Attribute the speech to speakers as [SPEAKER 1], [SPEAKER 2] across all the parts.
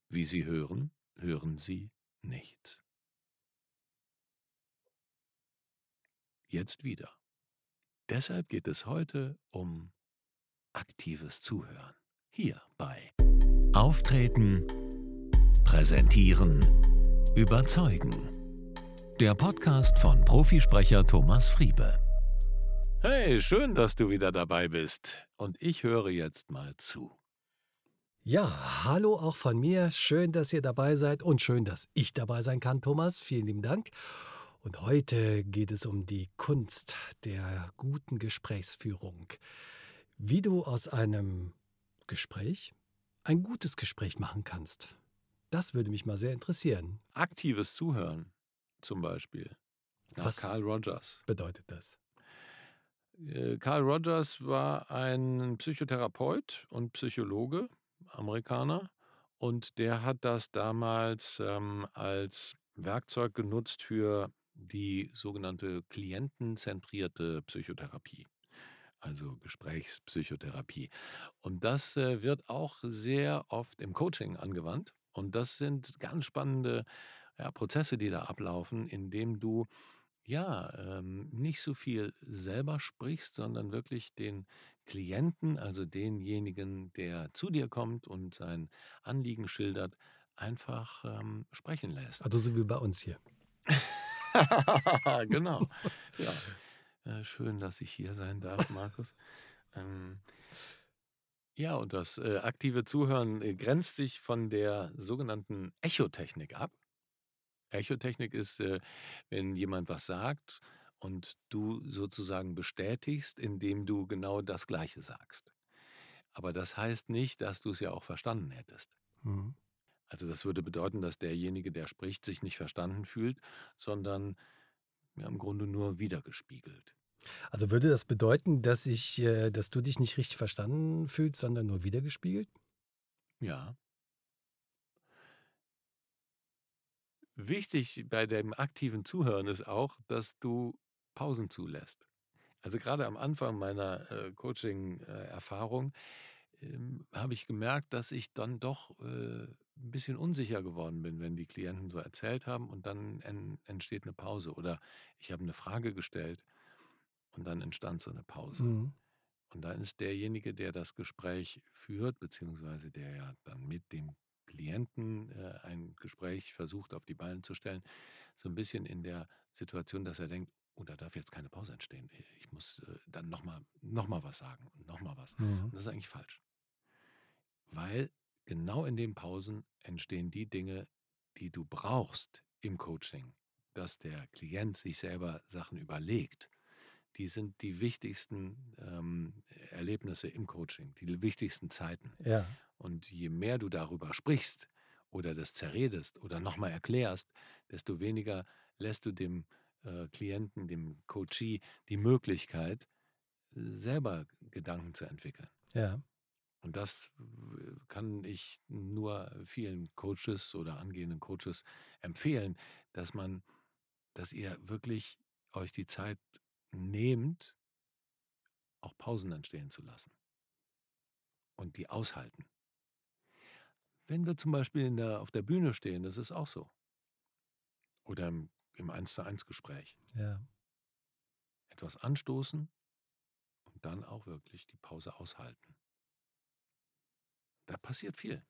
[SPEAKER 1] Wie Sie hören, hören Sie nichts. Jetzt wieder. Deshalb geht es heute um aktives Zuhören. Hier bei Auftreten, Präsentieren, Überzeugen. Der Podcast von Profisprecher Thomas Friebe. Hey, schön, dass du wieder dabei bist. Und ich höre jetzt mal zu.
[SPEAKER 2] Ja, hallo auch von mir. Schön, dass ihr dabei seid und schön, dass ich dabei sein kann, Thomas. Vielen lieben Dank. Und heute geht es um die Kunst der guten Gesprächsführung. Wie du aus einem Gespräch ein gutes Gespräch machen kannst. Das würde mich mal sehr interessieren.
[SPEAKER 1] Aktives Zuhören zum Beispiel. Nach Carl
[SPEAKER 2] Was
[SPEAKER 1] Rogers.
[SPEAKER 2] bedeutet das?
[SPEAKER 1] Carl Rogers war ein Psychotherapeut und Psychologe, Amerikaner, und der hat das damals als Werkzeug genutzt für die sogenannte klientenzentrierte Psychotherapie, also Gesprächspsychotherapie. Und das wird auch sehr oft im Coaching angewandt. Und das sind ganz spannende Prozesse, die da ablaufen, indem du nicht so viel selber sprichst, sondern wirklich den Klienten, also denjenigen, der zu dir kommt und sein Anliegen schildert, einfach sprechen lässt.
[SPEAKER 2] Also so wie bei uns hier.
[SPEAKER 1] Genau. Ja. Schön, dass ich hier sein darf, Markus. Ähm, ja, und das aktive Zuhören grenzt sich von der sogenannten Echotechnik ab. Echotechnik ist, wenn jemand was sagt und du sozusagen bestätigst, indem du genau das Gleiche sagst. Aber das heißt nicht, dass du es ja auch verstanden hättest.
[SPEAKER 2] Mhm.
[SPEAKER 1] Also das würde bedeuten, dass derjenige, der spricht, sich nicht verstanden fühlt, sondern im Grunde nur wiedergespiegelt.
[SPEAKER 2] Also würde das bedeuten, dass du dich nicht richtig verstanden fühlst, sondern nur wiedergespiegelt?
[SPEAKER 1] Ja. Wichtig bei dem aktiven Zuhören ist auch, dass du Pausen zulässt. Also gerade am Anfang meiner Coaching-Erfahrung habe ich gemerkt, dass ich dann doch 'n bisschen unsicher geworden bin, wenn die Klienten so erzählt haben und dann entsteht eine Pause oder ich habe eine Frage gestellt und dann entstand so eine Pause.
[SPEAKER 2] Mhm.
[SPEAKER 1] Und dann ist derjenige, der das Gespräch führt, beziehungsweise der ja dann mit dem Klienten ein Gespräch versucht auf die Beine zu stellen, so ein bisschen in der Situation, dass er denkt: „Oh, da darf jetzt keine Pause entstehen. Ich muss dann noch mal was sagen und noch mal was.“
[SPEAKER 2] Mhm.
[SPEAKER 1] Und das ist eigentlich falsch, weil genau in den Pausen entstehen die Dinge, die du brauchst im Coaching, dass der Klient sich selber Sachen überlegt. Die sind die wichtigsten Erlebnisse im Coaching, die wichtigsten Zeiten.
[SPEAKER 2] Ja.
[SPEAKER 1] Und je mehr du darüber sprichst oder das zerredest oder nochmal erklärst, desto weniger lässt du dem Klienten, dem Coachee, die Möglichkeit, selber Gedanken zu entwickeln.
[SPEAKER 2] Ja.
[SPEAKER 1] Und das kann ich nur vielen Coaches oder angehenden Coaches empfehlen, dass man, dass ihr wirklich euch die Zeit nehmt, auch Pausen entstehen zu lassen und die aushalten. Wenn wir zum Beispiel auf der Bühne stehen, das ist auch so. Oder im 1:1 Gespräch.
[SPEAKER 2] Ja.
[SPEAKER 1] Etwas anstoßen und dann auch wirklich die Pause aushalten. Da passiert viel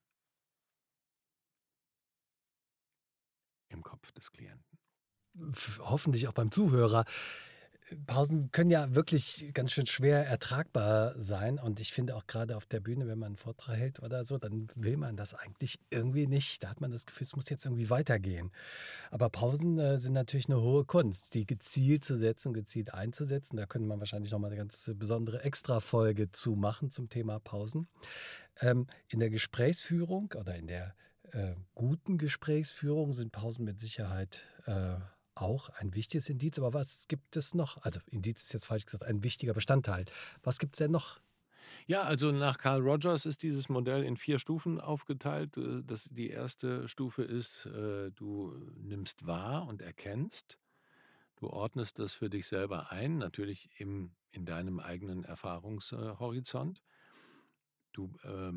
[SPEAKER 1] im Kopf des Klienten.
[SPEAKER 2] Hoffentlich auch beim Zuhörer. Pausen können ja wirklich ganz schön schwer ertragbar sein und ich finde auch gerade auf der Bühne, wenn man einen Vortrag hält oder so, dann will man das eigentlich irgendwie nicht. Da hat man das Gefühl, es muss jetzt irgendwie weitergehen. Aber Pausen, sind natürlich eine hohe Kunst, die gezielt zu setzen und gezielt einzusetzen. Da könnte man wahrscheinlich noch mal 'ne ganz besondere Extrafolge zu machen zum Thema Pausen. In der Gesprächsführung oder in der, guten Gesprächsführung sind Pausen mit Sicherheit, auch ein wichtiges Indiz. Aber was gibt es noch? Also, Indiz ist jetzt falsch gesagt, ein wichtiger Bestandteil. Was gibt's denn noch?
[SPEAKER 1] Ja, also nach Carl Rogers ist dieses Modell in 4 Stufen aufgeteilt. Die erste Stufe ist, du nimmst wahr und erkennst. Du ordnest das für dich selber ein, natürlich in deinem eigenen Erfahrungshorizont. Du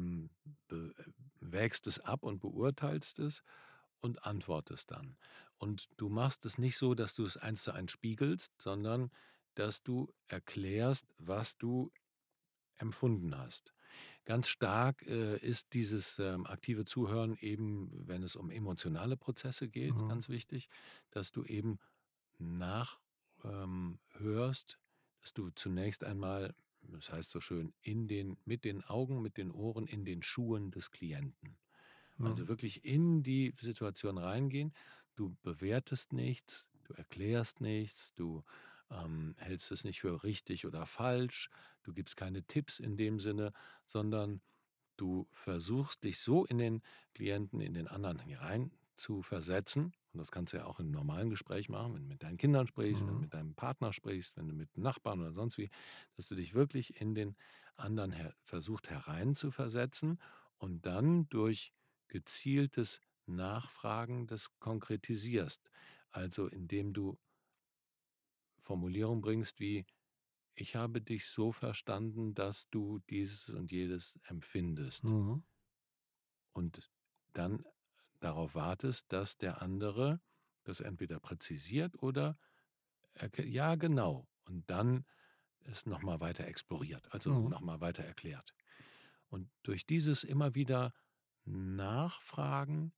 [SPEAKER 1] wägst es ab und beurteilst es und antwortest dann. Und du machst es nicht so, dass du es 1:1 spiegelst, sondern dass du erklärst, was du empfunden hast. Ganz stark ist dieses aktive Zuhören eben, wenn es um emotionale Prozesse geht,
[SPEAKER 2] Mhm.
[SPEAKER 1] ganz wichtig, dass du eben nachhörst, hörst, dass du zunächst einmal, das heißt so schön, mit den Augen, mit den Ohren in den Schuhen des Klienten. Also
[SPEAKER 2] Mhm.
[SPEAKER 1] wirklich in die Situation reingehen. Du bewertest nichts, du erklärst nichts, du hältst es nicht für richtig oder falsch, du gibst keine Tipps in dem Sinne, sondern du versuchst dich so in den Klienten, in den anderen hinein zu versetzen. Und das kannst du ja auch im normalen Gespräch machen, wenn du mit deinen Kindern sprichst, wenn du
[SPEAKER 2] Mhm.
[SPEAKER 1] mit deinem Partner sprichst, wenn du mit Nachbarn oder sonst wie, dass du dich wirklich in den anderen versucht herein zu versetzen und dann durch gezieltes Nachfragen das konkretisierst. Also indem du Formulierungen bringst wie: „Ich habe dich so verstanden, dass du dieses und jedes empfindest.“
[SPEAKER 2] Mhm.
[SPEAKER 1] Und dann darauf wartest, dass der andere das entweder präzisiert oder ja, genau. Und dann es nochmal weiter exploriert, also
[SPEAKER 2] Mhm.
[SPEAKER 1] nochmal weiter erklärt. Und durch dieses immer wieder Nachfragen,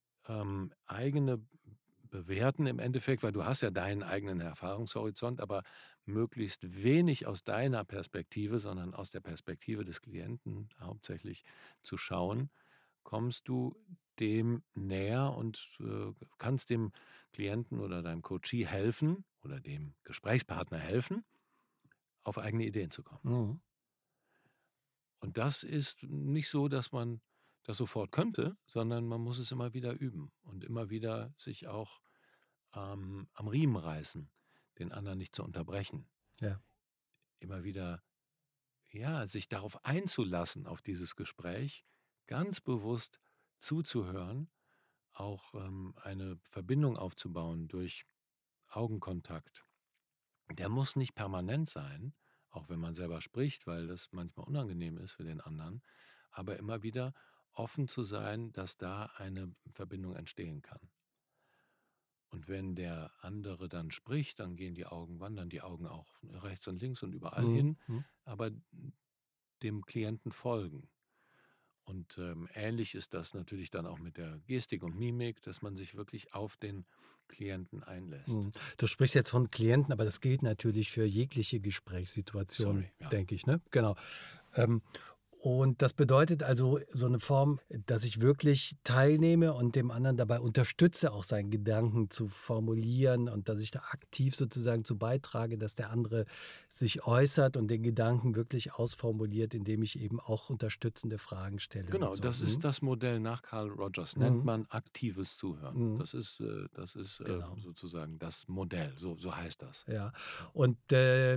[SPEAKER 1] eigene bewerten im Endeffekt, weil du hast ja deinen eigenen Erfahrungshorizont, aber möglichst wenig aus deiner Perspektive, sondern aus der Perspektive des Klienten hauptsächlich zu schauen, kommst du dem näher und kannst dem Klienten oder deinem Coachee helfen oder dem Gesprächspartner helfen, auf eigene Ideen zu kommen.
[SPEAKER 2] Mhm.
[SPEAKER 1] Und das ist nicht so, dass man das sofort könnte, sondern man muss es immer wieder üben und immer wieder sich auch am Riemen reißen, den anderen nicht zu unterbrechen.
[SPEAKER 2] Ja.
[SPEAKER 1] Immer wieder, ja, sich darauf einzulassen, auf dieses Gespräch, ganz bewusst zuzuhören, auch eine Verbindung aufzubauen durch Augenkontakt. Der muss nicht permanent sein, auch wenn man selber spricht, weil das manchmal unangenehm ist für den anderen, aber immer wieder offen zu sein, dass da eine Verbindung entstehen kann. Und wenn der andere dann spricht, dann gehen die Augen, wandern die Augen auch rechts und links und überall
[SPEAKER 2] Mhm.
[SPEAKER 1] hin,
[SPEAKER 2] Mhm.
[SPEAKER 1] aber dem Klienten folgen. Und ähnlich ist das natürlich dann auch mit der Gestik und Mimik, dass man sich wirklich auf den Klienten einlässt.
[SPEAKER 2] Mhm. Du sprichst jetzt von Klienten, aber das gilt natürlich für jegliche Gesprächssituation,
[SPEAKER 1] Sorry, ja.
[SPEAKER 2] denke ich, ne? Genau. Ähm, und das bedeutet also so eine Form, dass ich wirklich teilnehme und dem anderen dabei unterstütze, auch seinen Gedanken zu formulieren und dass ich da aktiv sozusagen zu beitrage, dass der andere sich äußert und den Gedanken wirklich ausformuliert, indem ich eben auch unterstützende Fragen stelle und
[SPEAKER 1] Genau,
[SPEAKER 2] so.
[SPEAKER 1] das ist
[SPEAKER 2] Mhm.
[SPEAKER 1] das Modell nach Carl Rogers, nennt
[SPEAKER 2] Mhm.
[SPEAKER 1] man aktives Zuhören.
[SPEAKER 2] Mhm.
[SPEAKER 1] Das ist
[SPEAKER 2] Genau.
[SPEAKER 1] sozusagen das Modell, so heißt das.
[SPEAKER 2] Ja, und,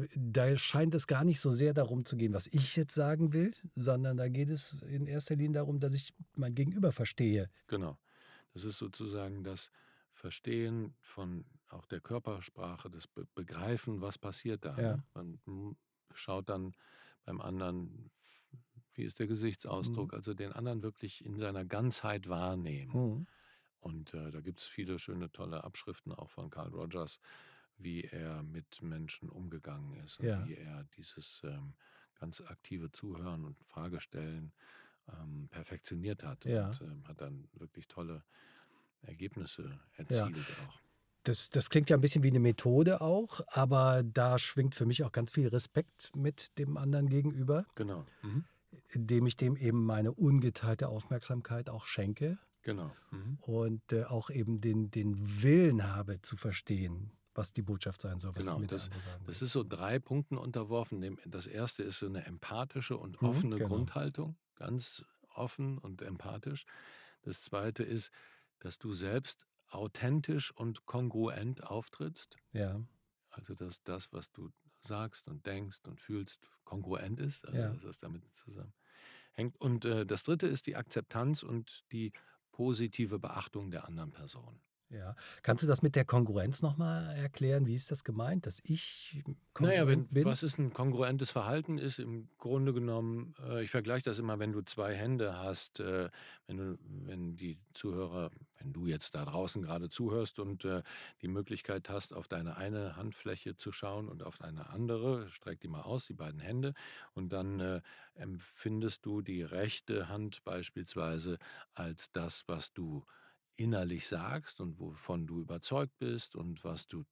[SPEAKER 2] da scheint es gar nicht so sehr darum zu gehen, was ich jetzt sagen will, sondern da geht es in erster Linie darum, dass ich mein Gegenüber verstehe.
[SPEAKER 1] Genau. Das ist sozusagen das Verstehen von auch der Körpersprache, das Begreifen, was passiert da.
[SPEAKER 2] Ja.
[SPEAKER 1] Ne? Man schaut dann beim anderen, wie ist der
[SPEAKER 2] Mhm.
[SPEAKER 1] Gesichtsausdruck, also den anderen wirklich in seiner Ganzheit wahrnehmen.
[SPEAKER 2] Mhm.
[SPEAKER 1] Und da gibt es viele schöne, tolle Abschriften auch von Carl Rogers, wie er mit Menschen umgegangen ist und
[SPEAKER 2] Ja,
[SPEAKER 1] wie er dieses ganz aktive Zuhören und Fragestellen perfektioniert hat und
[SPEAKER 2] ja,
[SPEAKER 1] hat dann wirklich tolle Ergebnisse
[SPEAKER 2] ja.
[SPEAKER 1] erzielt auch.
[SPEAKER 2] Das klingt ja ein bisschen wie eine Methode auch, aber da schwingt für mich auch ganz viel Respekt mit dem anderen gegenüber,
[SPEAKER 1] Genau. Mhm.
[SPEAKER 2] indem ich dem eben meine ungeteilte Aufmerksamkeit auch schenke
[SPEAKER 1] Genau. Mhm.
[SPEAKER 2] und, auch eben den Willen habe zu verstehen, was die Botschaft sein soll, was
[SPEAKER 1] Genau.
[SPEAKER 2] mir der
[SPEAKER 1] Das,
[SPEAKER 2] andere sagen will.
[SPEAKER 1] das ist so 3 Punkten unterworfen. Das erste ist so eine empathische und
[SPEAKER 2] Mhm,
[SPEAKER 1] offene
[SPEAKER 2] genau.
[SPEAKER 1] Grundhaltung, ganz offen und empathisch. Das zweite ist, dass du selbst authentisch und kongruent auftrittst.
[SPEAKER 2] Ja,
[SPEAKER 1] Also, dass das, was du sagst und denkst und fühlst, kongruent ist, also
[SPEAKER 2] ja,
[SPEAKER 1] dass es damit zusammenhängt. Und das dritte ist die Akzeptanz und die positive Beachtung der anderen Person.
[SPEAKER 2] Ja. Kannst du das mit der Kongruenz noch mal erklären? Wie ist das gemeint, dass ich
[SPEAKER 1] Naja,
[SPEAKER 2] kongruent bin?
[SPEAKER 1] was ist ein kongruentes Verhalten ist im Grunde genommen, ich vergleiche das immer, wenn du 2 Hände hast, wenn die Zuhörer wenn du jetzt da draußen gerade zuhörst und, die Möglichkeit hast, auf deine eine Handfläche zu schauen und auf deine andere, streck die mal aus, die beiden Hände, und dann, empfindest du die rechte Hand beispielsweise als das, was du innerlich sagst und wovon du überzeugt bist und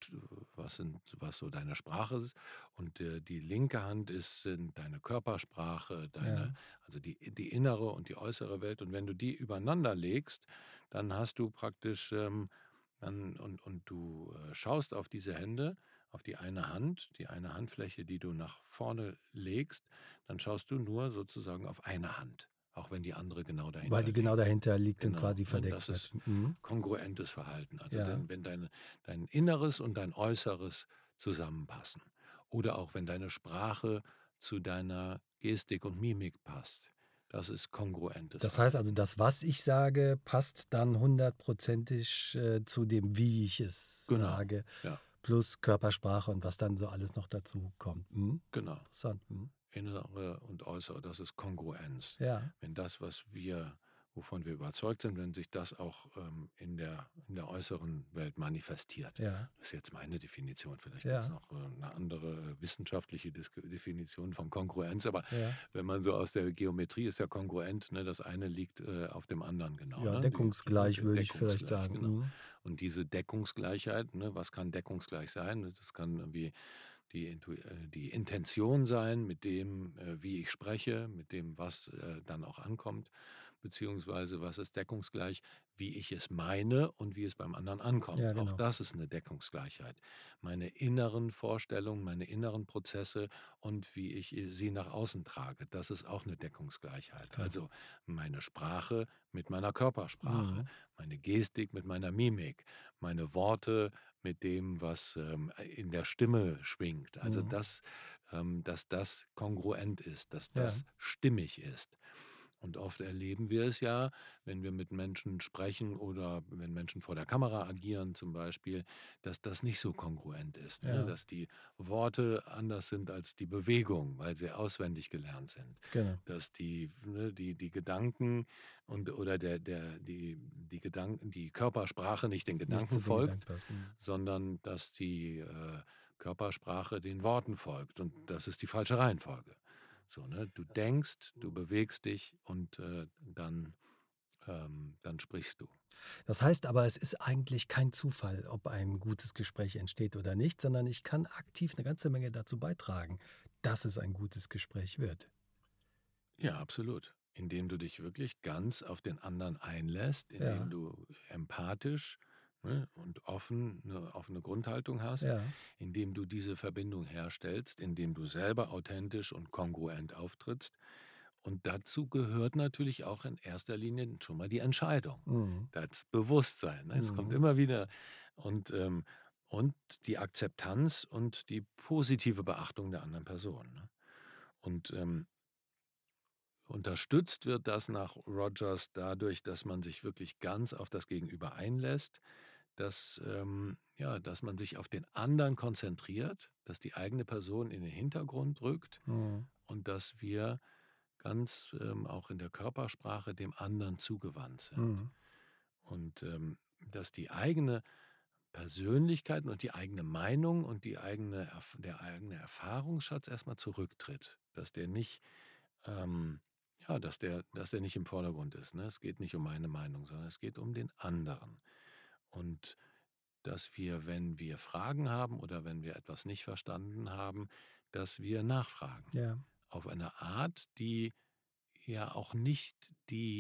[SPEAKER 1] was so deine Sprache ist. Und, die linke Hand sind deine Körpersprache,
[SPEAKER 2] Ja,
[SPEAKER 1] also die innere und die äußere Welt. Und wenn du die übereinander legst, dann hast du praktisch, und du, schaust auf diese Hände, auf die eine Handfläche, die du nach vorne legst, dann schaust du nur sozusagen auf eine Hand, auch wenn die andere genau
[SPEAKER 2] weil
[SPEAKER 1] dahinter
[SPEAKER 2] die genau
[SPEAKER 1] liegt.
[SPEAKER 2] dahinter liegt und
[SPEAKER 1] Genau,
[SPEAKER 2] quasi
[SPEAKER 1] ne?
[SPEAKER 2] verdeckt
[SPEAKER 1] Das
[SPEAKER 2] wird.
[SPEAKER 1] ist
[SPEAKER 2] Mhm.
[SPEAKER 1] kongruentes Verhalten. Also,
[SPEAKER 2] Ja,
[SPEAKER 1] denn wenn dein Inneres und dein Äußeres zusammenpassen oder auch wenn deine Sprache zu deiner Gestik und Mimik passt, das ist kongruentes
[SPEAKER 2] das heißt also,
[SPEAKER 1] Verhalten.
[SPEAKER 2] das, was ich sage, passt dann hundertprozentig, zu dem, wie ich es
[SPEAKER 1] Genau,
[SPEAKER 2] sage,
[SPEAKER 1] ja,
[SPEAKER 2] plus Körpersprache und was dann so alles noch dazu kommt. Mhm.
[SPEAKER 1] genau.
[SPEAKER 2] Interessant. Mhm.
[SPEAKER 1] Innere und äußere, das ist Kongruenz.
[SPEAKER 2] Ja,
[SPEAKER 1] Wenn das, wovon wir überzeugt sind, wenn sich das auch, in der äußeren Welt manifestiert.
[SPEAKER 2] ja,
[SPEAKER 1] Das ist jetzt meine Definition. Vielleicht gibt es
[SPEAKER 2] ja,
[SPEAKER 1] noch, 'ne andere wissenschaftliche Definition von Kongruenz, aber
[SPEAKER 2] ja.
[SPEAKER 1] wenn man so aus der Geometrie ist ja kongruent, ne, das eine liegt, auf dem anderen genau,
[SPEAKER 2] Ja,
[SPEAKER 1] ne?
[SPEAKER 2] deckungsgleich würde ich vielleicht
[SPEAKER 1] Deckungsgleich,
[SPEAKER 2] sagen.
[SPEAKER 1] genau.
[SPEAKER 2] Mhm.
[SPEAKER 1] Und diese Deckungsgleichheit, ne, was kann deckungsgleich sein? Das kann irgendwie die Intention sein mit dem, wie ich spreche, mit dem, was, dann auch ankommt, beziehungsweise was ist deckungsgleich, wie ich es meine und wie es beim anderen
[SPEAKER 2] Ja,
[SPEAKER 1] ankommt. Auch
[SPEAKER 2] genau.
[SPEAKER 1] das ist eine Deckungsgleichheit. Meine inneren Vorstellungen, meine inneren Prozesse und wie ich sie nach außen trage, das ist auch eine Deckungsgleichheit.
[SPEAKER 2] Klar.
[SPEAKER 1] Also, meine Sprache mit meiner Körpersprache,
[SPEAKER 2] Mhm.
[SPEAKER 1] meine Gestik mit meiner Mimik, meine Worte mit dem, was, in der Stimme schwingt. Also,
[SPEAKER 2] Mhm.
[SPEAKER 1] dass das kongruent ist, dass
[SPEAKER 2] Ja.
[SPEAKER 1] das stimmig ist. Und oft erleben wir es ja, wenn wir mit Menschen sprechen oder wenn Menschen vor der Kamera agieren zum Beispiel, dass das nicht so kongruent ist, ne?
[SPEAKER 2] Ja,
[SPEAKER 1] Dass die Worte anders sind als die Bewegung, weil sie auswendig gelernt sind.
[SPEAKER 2] genau.
[SPEAKER 1] Dass die Gedanken oder die Gedanken, die Körpersprache nicht den
[SPEAKER 2] Nicht
[SPEAKER 1] Gedanken
[SPEAKER 2] zu den Gedanken
[SPEAKER 1] folgt,
[SPEAKER 2] passt. Mhm.
[SPEAKER 1] sondern dass die Körpersprache den Worten folgt. Und das ist die falsche Reihenfolge. So, ne? Du denkst, du bewegst dich und dann sprichst du.
[SPEAKER 2] Das heißt aber, es ist eigentlich kein Zufall, ob ein gutes Gespräch entsteht oder nicht, sondern ich kann aktiv eine ganze Menge dazu beitragen, dass es ein gutes Gespräch wird.
[SPEAKER 1] Ja, absolut. Indem du dich wirklich ganz auf den anderen einlässt, indem
[SPEAKER 2] Ja,
[SPEAKER 1] du empathisch, ne, und offen eine offene Grundhaltung hast,
[SPEAKER 2] ja,
[SPEAKER 1] indem du diese Verbindung herstellst, indem du selber authentisch und kongruent auftrittst. Und dazu gehört natürlich auch in erster Linie schon mal die Entscheidung,
[SPEAKER 2] mhm,
[SPEAKER 1] das Bewusstsein, ne? Es kommt
[SPEAKER 2] mhm,
[SPEAKER 1] immer wieder und, und die Akzeptanz und die positive Beachtung der anderen Person, ne? Und, unterstützt wird das nach Rogers dadurch, dass man sich wirklich ganz auf das Gegenüber einlässt, dass man sich auf den anderen konzentriert, dass die eigene Person in den Hintergrund rückt
[SPEAKER 2] mhm,
[SPEAKER 1] und dass wir ganz, auch in der Körpersprache dem anderen zugewandt sind.
[SPEAKER 2] mhm.
[SPEAKER 1] Und, dass die eigene Persönlichkeit und die eigene Meinung und der eigene Erfahrungsschatz erstmal zurücktritt, dass der nicht dass der nicht im Vordergrund ist, ne? Es geht nicht um meine Meinung, sondern es geht um den anderen. Und dass wir, wenn wir Fragen haben oder wenn wir etwas nicht verstanden haben, dass wir nachfragen.
[SPEAKER 2] Ja,
[SPEAKER 1] Auf eine Art, die ja auch nicht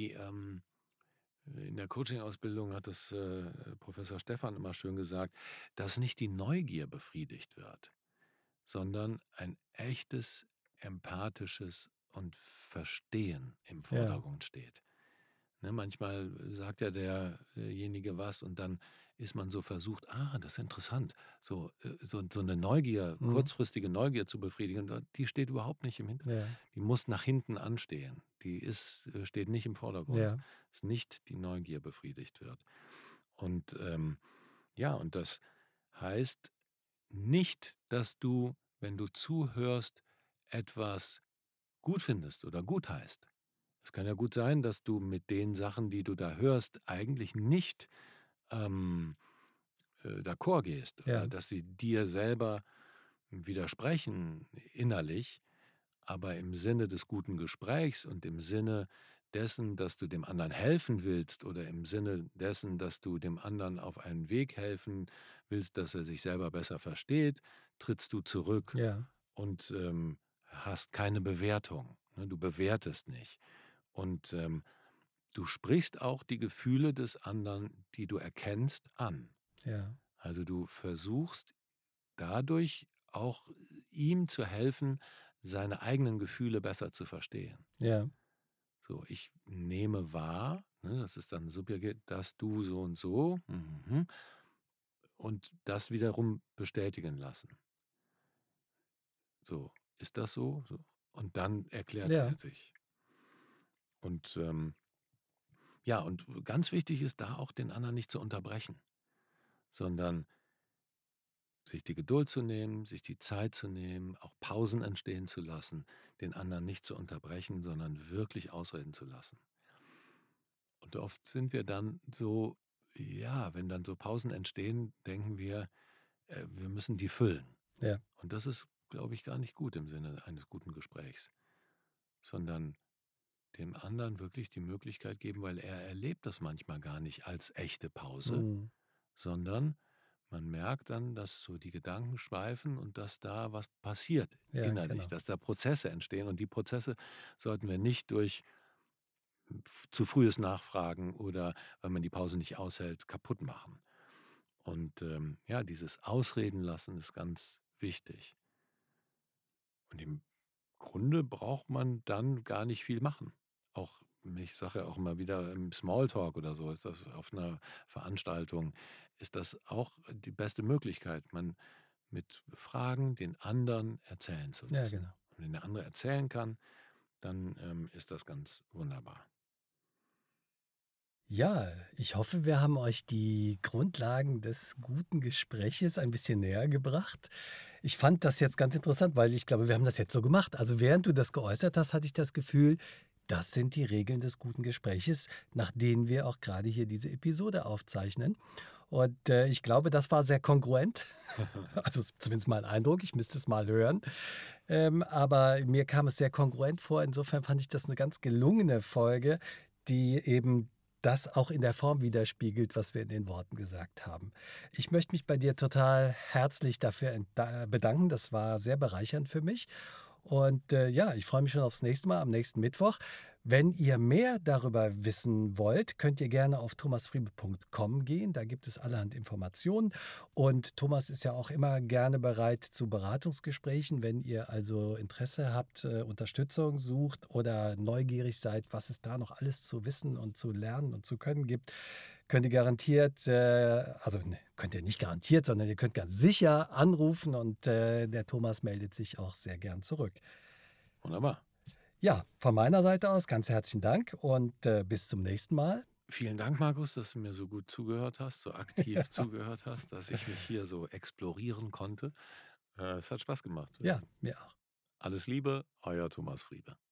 [SPEAKER 1] in der Coaching-Ausbildung hat das, Professor Stephan immer schön gesagt, dass nicht die Neugier befriedigt wird, sondern ein echtes, empathisches und Verstehen im
[SPEAKER 2] ja,
[SPEAKER 1] Vordergrund steht. Ne, manchmal sagt ja derjenige was und dann ist man so versucht, das ist interessant, so eine Neugier,
[SPEAKER 2] mhm,
[SPEAKER 1] kurzfristige Neugier zu befriedigen, die steht überhaupt nicht im Hintergrund.
[SPEAKER 2] ja,
[SPEAKER 1] Die muss nach hinten anstehen. Steht nicht im Vordergrund.
[SPEAKER 2] ja,
[SPEAKER 1] Ist nicht die Neugier befriedigt wird. Und ja, und das heißt nicht, dass du, wenn du zuhörst, etwas gut findest oder gut heißt. Es kann ja gut sein, dass du mit den Sachen, die du da hörst, eigentlich nicht ähm, d'accord gehst oder
[SPEAKER 2] Ja,
[SPEAKER 1] dass sie dir selber widersprechen innerlich, aber im Sinne des guten Gesprächs und im Sinne dessen, dass du dem anderen helfen willst oder im Sinne dessen, dass du dem anderen auf einen Weg helfen willst, dass er sich selber besser versteht, trittst du zurück
[SPEAKER 2] ja,
[SPEAKER 1] und hast keine Bewertung. Ne? Du bewertest nicht. Und du sprichst auch die Gefühle des anderen, die du erkennst, an.
[SPEAKER 2] ja,
[SPEAKER 1] Also du versuchst dadurch auch ihm zu helfen, seine eigenen Gefühle besser zu verstehen.
[SPEAKER 2] ja,
[SPEAKER 1] So, ich nehme wahr, ne, das ist dann subjektiv, dass du so und so, und das wiederum bestätigen lassen. So, ist das so? So. Und dann erklärt
[SPEAKER 2] ja,
[SPEAKER 1] er sich. Und ja, und ganz wichtig ist da auch den anderen nicht zu unterbrechen, sondern sich die Geduld zu nehmen, sich die Zeit zu nehmen, auch Pausen entstehen zu lassen, den anderen nicht zu unterbrechen, sondern wirklich ausreden zu lassen. Und oft sind wir dann so, ja, wenn dann so Pausen entstehen, denken wir, wir müssen die füllen.
[SPEAKER 2] ja,
[SPEAKER 1] Und das ist, glaube ich, gar nicht gut im Sinne eines guten Gesprächs, sondern dem anderen wirklich die Möglichkeit geben, weil er erlebt das manchmal gar nicht als echte Pause,
[SPEAKER 2] mhm,
[SPEAKER 1] sondern man merkt dann, dass so die Gedanken schweifen und dass da was passiert
[SPEAKER 2] ja,
[SPEAKER 1] innerlich,
[SPEAKER 2] genau.
[SPEAKER 1] dass da Prozesse entstehen. Und die Prozesse sollten wir nicht durch zu frühes Nachfragen oder weil man die Pause nicht aushält, kaputt machen. Und ja, dieses Ausreden lassen ist ganz wichtig. Und im Grunde braucht man dann gar nicht viel machen. Auch, ich sage ja auch immer wieder im Smalltalk oder so, ist das auf einer Veranstaltung, ist das auch die beste Möglichkeit, man mit Fragen den anderen erzählen zu
[SPEAKER 2] Ja,
[SPEAKER 1] lassen.
[SPEAKER 2] genau.
[SPEAKER 1] Und wenn der andere erzählen kann, dann ist das ganz wunderbar.
[SPEAKER 2] Ja, ich hoffe, wir haben euch die Grundlagen des guten Gespräches ein bisschen näher gebracht. Ich fand das jetzt ganz interessant, weil ich glaube, wir haben das jetzt so gemacht. Also während du das geäußert hast, hatte ich das Gefühl, das sind die Regeln des guten Gespräches, nach denen wir auch gerade hier diese Episode aufzeichnen. Und ich glaube, das war sehr kongruent. Also zumindest mein Eindruck, ich müsste es mal hören. Aber mir kam es sehr kongruent vor. Insofern fand ich das eine ganz gelungene Folge, die eben das auch in der Form widerspiegelt, was wir in den Worten gesagt haben. Ich möchte mich bei dir total herzlich dafür bedanken. Das war sehr bereichernd für mich. Und ja, ich freue mich schon aufs nächste Mal, am nächsten Mittwoch. Wenn ihr mehr darüber wissen wollt, könnt ihr gerne auf thomasfriebe.com gehen. Da gibt es allerhand Informationen. Und Thomas ist ja auch immer gerne bereit zu Beratungsgesprächen. Wenn ihr also Interesse habt, Unterstützung sucht oder neugierig seid, was es da noch alles zu wissen und zu lernen und zu können gibt, könnt ihr garantiert, also ne, könnt ihr nicht garantiert, sondern ihr könnt ganz sicher anrufen und der Thomas meldet sich auch sehr gern zurück.
[SPEAKER 1] Wunderbar.
[SPEAKER 2] Ja, von meiner Seite aus ganz herzlichen Dank und bis zum nächsten Mal.
[SPEAKER 1] Vielen Dank, Markus, dass du mir so gut zugehört hast, so aktiv zugehört hast, dass ich mich hier so explorieren konnte. Es hat Spaß gemacht.
[SPEAKER 2] Ja, mir auch.
[SPEAKER 1] Alles Liebe, euer Thomas Friebe.